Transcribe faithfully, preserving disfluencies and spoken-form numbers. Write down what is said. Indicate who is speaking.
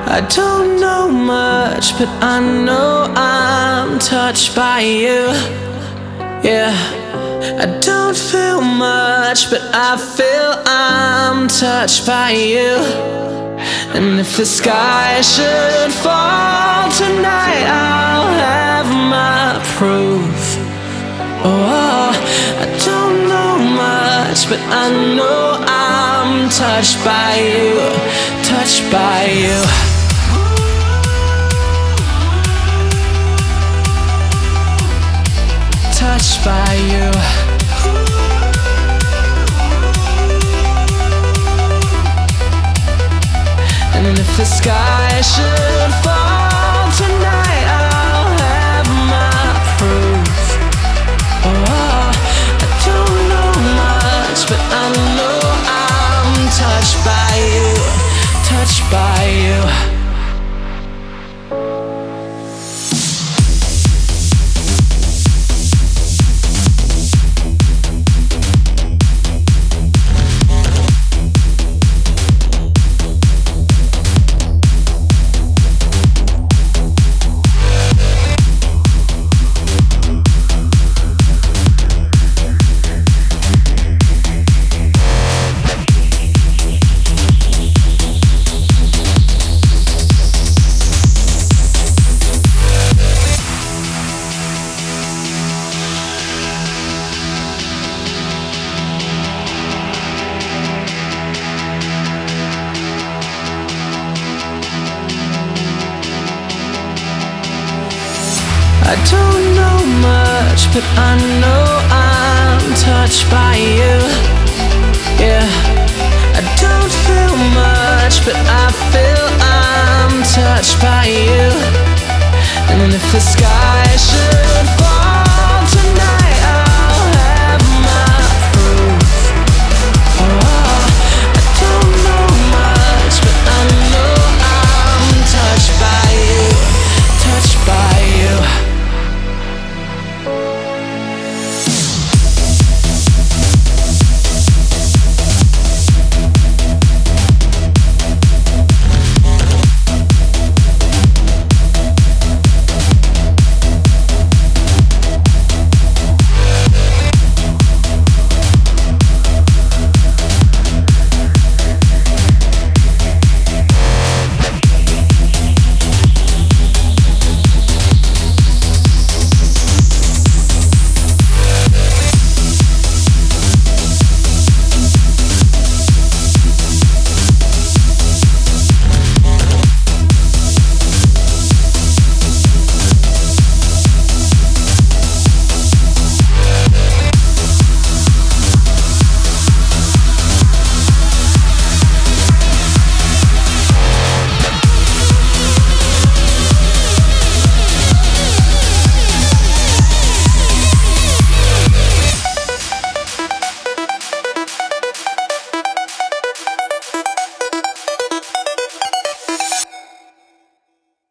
Speaker 1: I don't know much, but I know I'm touched by you. Yeah, I don't feel much, but I feel I'm touched by you. And if the sky should fall tonight, I'll have my proof. Oh, I don't know much, but I know I'm touched by you, touched by you. Touched by you. And if the sky should fall tonight, I'll have my proof. Oh, I don't know much, but I know I'm touched by you, touched by you. I don't know much, but I know I'm touched by you. Yeah, I don't feel much, but I feel I'm touched by you. And if the sky should